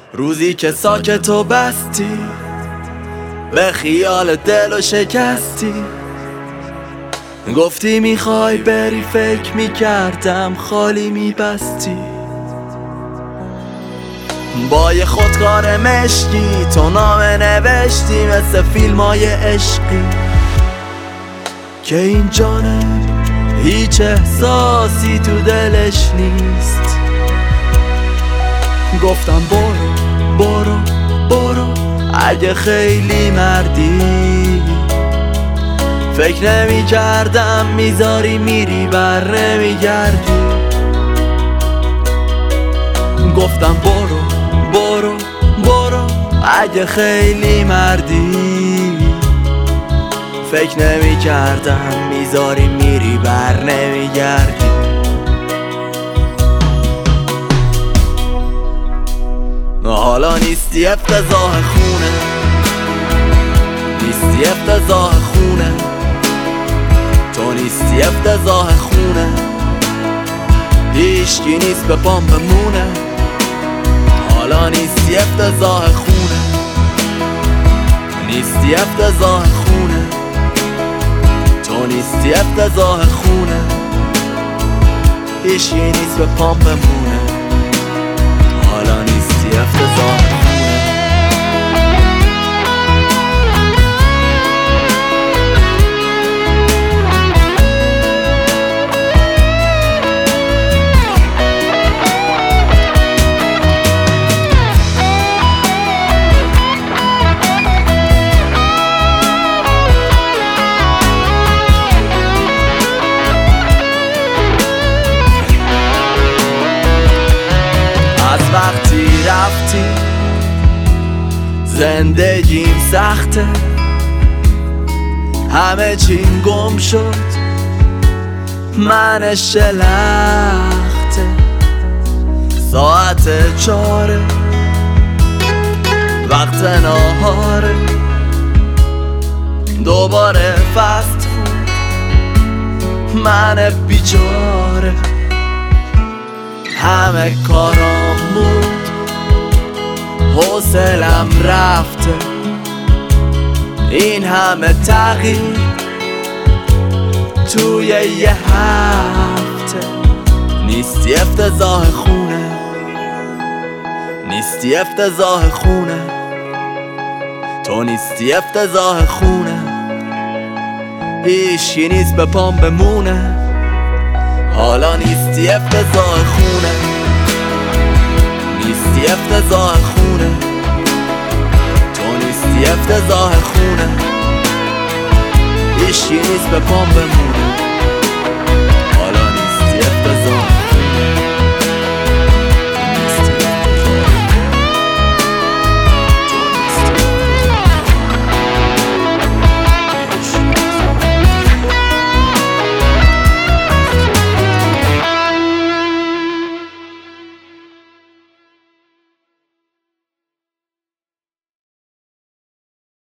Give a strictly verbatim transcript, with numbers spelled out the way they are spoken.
روزی که ساکت و بستی، به خیال دل و شکستی، گفتی میخوای بری، فکر میکردم خالی میبستی. با یه خودکار مشکی تو نامه نوشتی، مثل فیلم های عشقی که این جانم هیچ احساسی تو دلش نیست. گفتم برو برو برو، اگه خیلی مردی، فکر نمی کردم میذاری میری بر نمیگردی. گفتم برو برو برو، اگه خیلی مردی، فکر نمی کردم میذاری میری بر نمیگردی. حالا نیستی افتضاح خونه، نیستی افتضاح خونه، تو نیستی افتضاح خونه، هیچکی نیست به پام بمونه. حالا نیستی افتضاح خونه، نیستی افتضاح خونه، تو نیستی افتضاح خونه، هیچکی نیست به پام بمونه. حالا نیستی افتضاح خونه. از وقتی رفتی زندگیم سخته، همه چیم گم شد، من شلخته. ساعت چاره، وقت ناهاره، دوباره فست فود، من بیچاره. همه کارام بود، حوصلم رفته، این همه تغییر توی یه هفته. نیستی افتضاح خونه، نیستی افتضاح خونه، تو نیستی افتضاح خونه، هیچی نیست به پام بمونه. حالا نیستی افتضاح خونه، نیستی افتضاح خونه، تو نیستی افتضاح خونه، هیچی نیست به پام بمونه.